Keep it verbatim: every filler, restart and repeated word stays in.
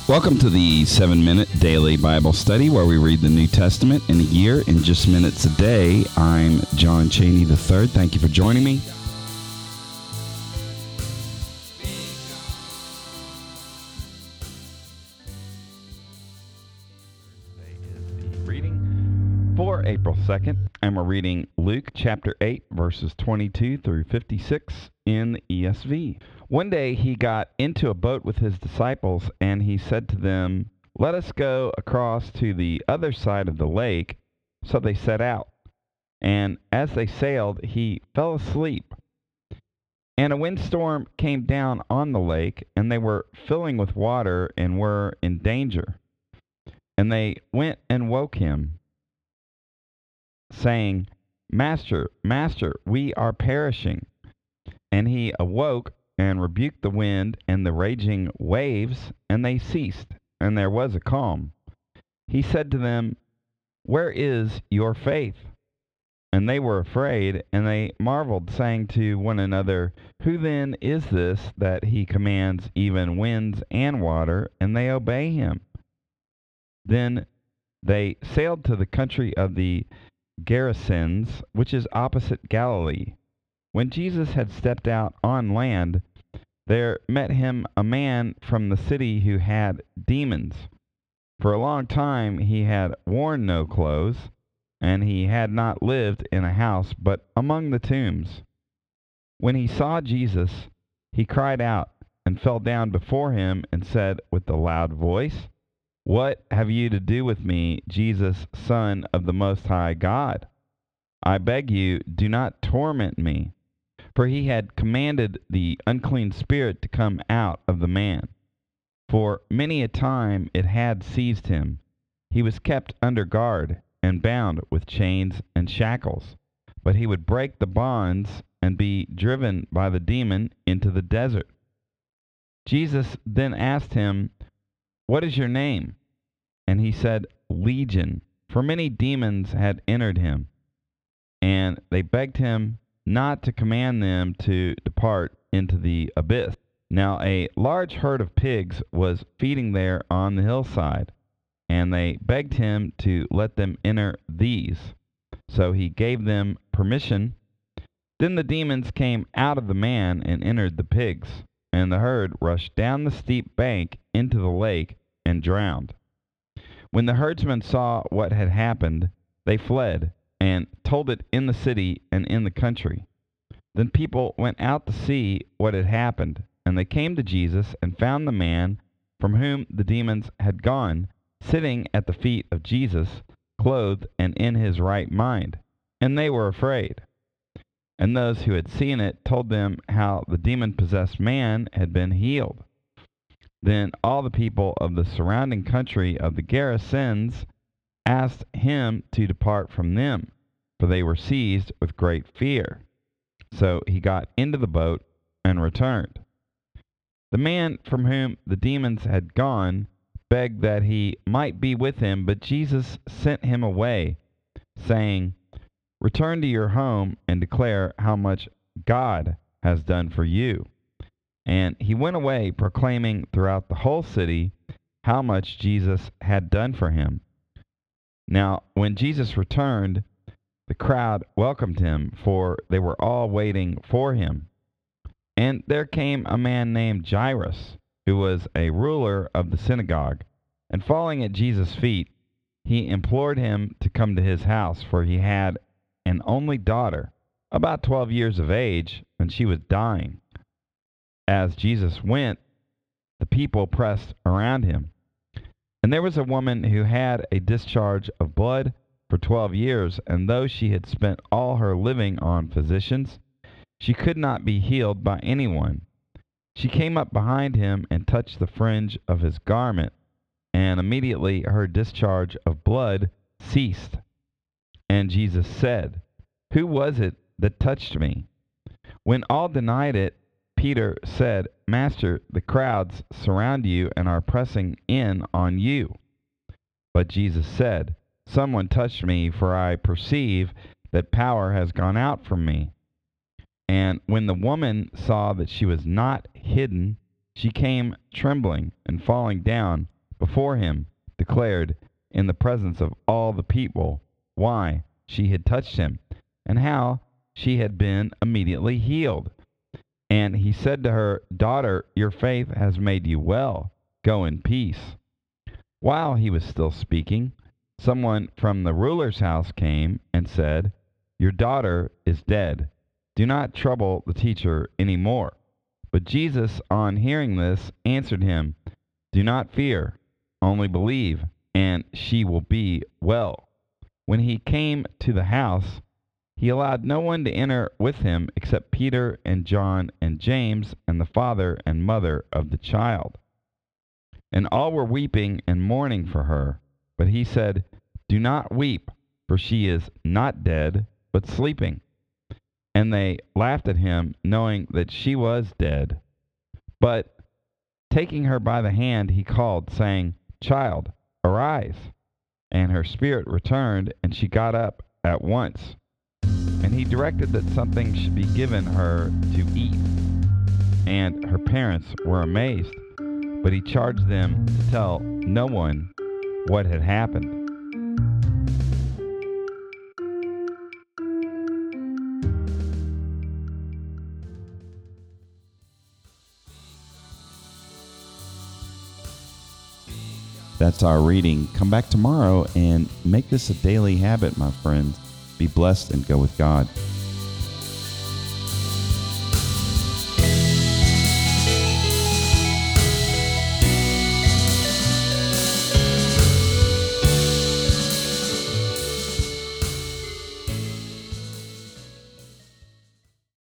Welcome to the seven minute Daily Bible Study, where we read the New Testament in a year in just minutes a day. I'm John Cheney the third. Thank you for joining me. Reading for April second, and we're reading Luke chapter eight, verses twenty-two through fifty-six in the E S V. One day he got into a boat with his disciples, and he said to them, "Let us go across to the other side of the lake." So they set out. And as they sailed, he fell asleep. And a windstorm came down on the lake, and they were filling with water and were in danger. And they went and woke him, saying, "Master, Master, we are perishing." And he awoke and rebuked the wind and the raging waves, and they ceased, and there was a calm. He said to them, "Where is your faith?" And they were afraid, and they marveled, saying to one another, "Who then is this that he commands even winds and water, and they obey him?" Then they sailed to the country of the Gerasenes, which is opposite Galilee. When Jesus had stepped out on land, there met him a man from the city who had demons. For a long time he had worn no clothes, and he had not lived in a house, but among the tombs. When he saw Jesus, he cried out and fell down before him and said with a loud voice, "What have you to do with me, Jesus, Son of the Most High God? I beg you, do not torment me." For he had commanded the unclean spirit to come out of the man. For many a time it had seized him. He was kept under guard and bound with chains and shackles. But he would break the bonds and be driven by the demon into the desert. Jesus then asked him, "What is your name?" And he said, "Legion," for many demons had entered him. And they begged him not to command them to depart into the abyss. Now a large herd of pigs was feeding there on the hillside, and they begged him to let them enter these. So he gave them permission. Then the demons came out of the man and entered the pigs, and the herd rushed down the steep bank into the lake and drowned. When the herdsmen saw what had happened, they fled and told it in the city and in the country. Then people went out to see what had happened, and they came to Jesus and found the man from whom the demons had gone, sitting at the feet of Jesus, clothed and in his right mind. And they were afraid. And those who had seen it told them how the demon-possessed man had been healed. Then all the people of the surrounding country of the Gerasenes asked him to depart from them, for they were seized with great fear. So he got into the boat and returned. The man from whom the demons had gone begged that he might be with him, but Jesus sent him away, saying, "Return to your home and declare how much God has done for you." And he went away, proclaiming throughout the whole city how much Jesus had done for him. Now, when Jesus returned, the crowd welcomed him, for they were all waiting for him. And there came a man named Jairus, who was a ruler of the synagogue, and falling at Jesus' feet, he implored him to come to his house, for he had an only daughter, about twelve years of age, and she was dying. As Jesus went, the people pressed around him. And there was a woman who had a discharge of blood for twelve years, and though she had spent all her living on physicians, she could not be healed by anyone. She came up behind him and touched the fringe of his garment, and immediately her discharge of blood ceased. And Jesus said, "Who was it that touched me?" When all denied it, Peter said, "Master, the crowds surround you and are pressing in on you." But Jesus said, "Someone touched me, for I perceive that power has gone out from me." And when the woman saw that she was not hidden, she came trembling and falling down before him, declared in the presence of all the people why she had touched him, and how she had been immediately healed. And he said to her, "Daughter, your faith has made you well. Go in peace." While he was still speaking, someone from the ruler's house came and said, "Your daughter is dead. Do not trouble the teacher any more." But Jesus, on hearing this, answered him, "Do not fear, only believe, and she will be well." When he came to the house, he allowed no one to enter with him except Peter and John and James and the father and mother of the child. And all were weeping and mourning for her. But he said, "Do not weep, for she is not dead, but sleeping." And they laughed at him, knowing that she was dead. But taking her by the hand, he called, saying, "Child, arise." And her spirit returned, and she got up at once. And he directed that something should be given her to eat. And her parents were amazed, but he charged them to tell no one what had happened. That's our reading. Come back tomorrow and make this a daily habit, my friends. Be blessed and go with God.